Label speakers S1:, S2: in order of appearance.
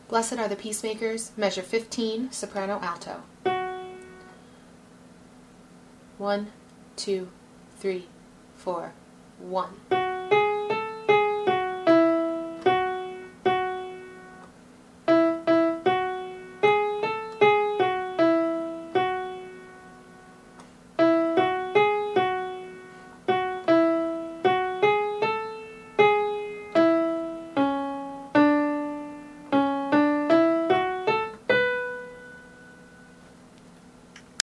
S1: Blessed are the peacemakers, measure 15, soprano alto. 1, 2, 3, 4, 1.